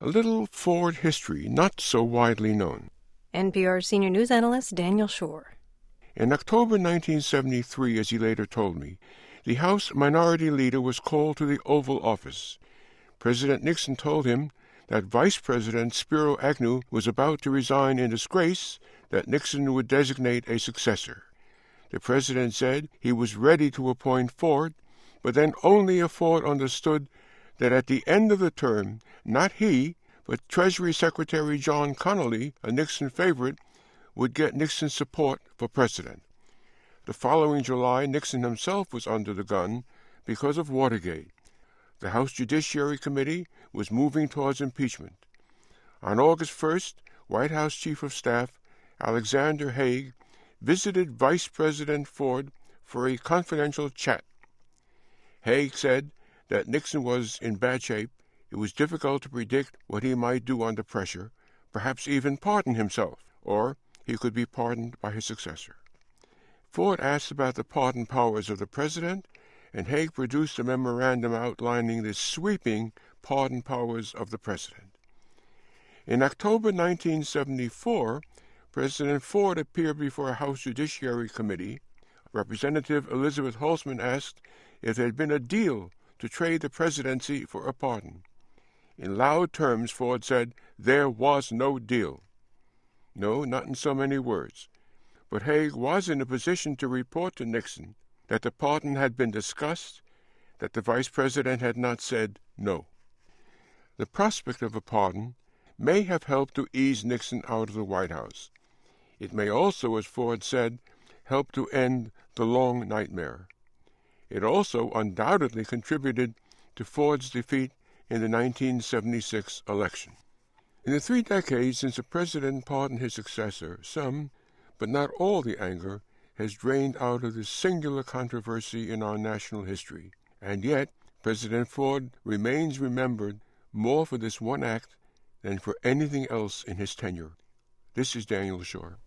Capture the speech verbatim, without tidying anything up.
A little Ford history not so widely known. N P R senior news analyst Daniel Schorr. In October nineteen seventy-three, as he later told me, the House Minority Leader was called to the Oval Office. President Nixon told him that Vice President Spiro Agnew was about to resign in disgrace, that Nixon would designate a successor. The president said he was ready to appoint Ford, but then only if Ford understood that at the end of the term, not he, but Treasury Secretary John Connally, a Nixon favorite, would get Nixon's support for president. The following July, Nixon himself was under the gun because of Watergate. The House Judiciary Committee was moving towards impeachment. On August first, White House Chief of Staff Alexander Haig visited Vice President Ford for a confidential chat. Haig said that Nixon was in bad shape. It was difficult to predict what he might do under pressure, perhaps even pardon himself, or he could be pardoned by his successor. Ford asked about the pardon powers of the president, and Haig produced a memorandum outlining the sweeping pardon powers of the president. In October nineteen seventy-four, President Ford appeared before a House Judiciary Committee. Representative Elizabeth Holtzman asked if there had been a deal to trade the presidency for a pardon. In loud terms, Ford said there was no deal. No, not in so many words. But Haig was in a position to report to Nixon that the pardon had been discussed, that the vice president had not said no. The prospect of a pardon may have helped to ease Nixon out of the White House. It may also, as Ford said, help to end the long nightmare. It also undoubtedly contributed to Ford's defeat in the nineteen seventy-six election. In the three decades since the president pardoned his successor, some, but not all the anger has drained out of this singular controversy in our national history. And yet, President Ford remains remembered more for this one act than for anything else in his tenure. This is Daniel Schorr.